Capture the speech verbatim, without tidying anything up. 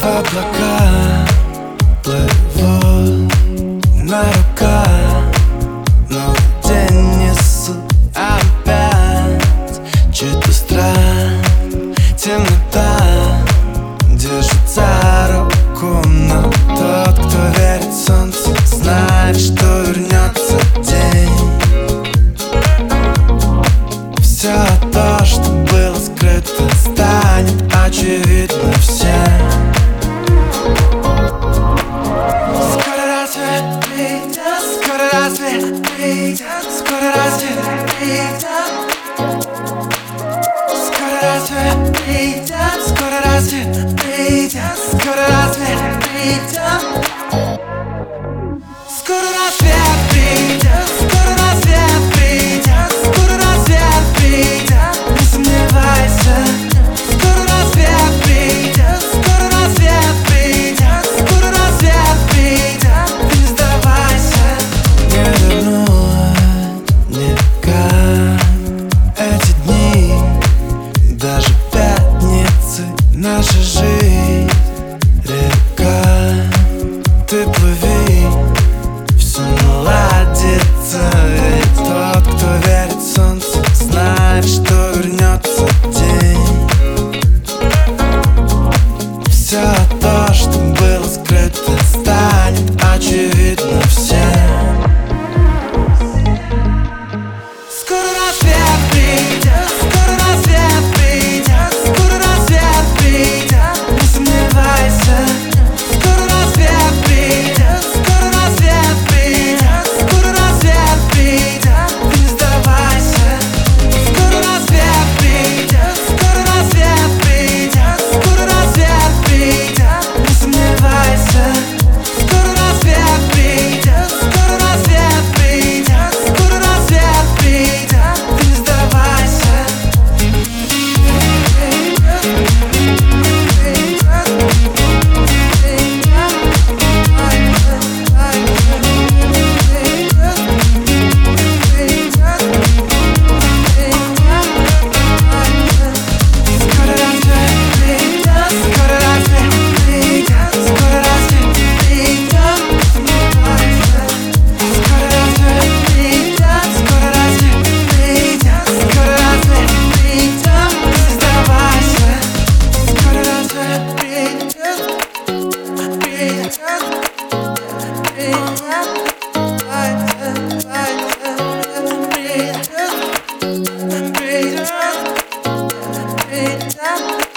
в облака плывут на руках, но день несу опять чей-то страх, темнота держит за руку, но тот, кто верит солнцу, знает, что вернется день. Все то, что было скрыто, станет очевидно всем. Скоро рассвет придет, скоро рассвет придет, скоро рассвет придет. Скоро рассвет придет, скоро рассвет придет, скоро рассвет придет. Скоро рассвет придет, скоро рассвет придет, скоро рассвет придет, не сомневайся. Скоро рассвет придет, скоро рассвет придет, скоро рассвет придет, ты не сдавайся. Не вернуть никак эти дни, даже пятницы, наша жизнь река. Ты плыви, все наладится, ведь тот, кто верит солнцу, знает, что вернется день. Все то, что было скрыто, станет очевидно всем. Скоро рассвет придет, скоро рассвет придет, скоро рассвет придет, не сомневайся. Скоро рассвет придет, скоро рассвет придет, скоро рассвет придет, ты не сдавайся. Скоро рассвет придет, скоро рассвет придет, скоро рассвет придет, не сомневайся. Скоро рассвет придет, скоро рассвет придет, скоро рассвет придет, ты не сдавайся. Скоро рассвет придет, скоро рассвет придет, скоро рассвет придет, не сомневайся. Скоро рассвет придет, скоро рассвет придет, скоро рассвет придет, не сдавайся. Скоро рассвет придет, придет, придет, придет, придет, придет.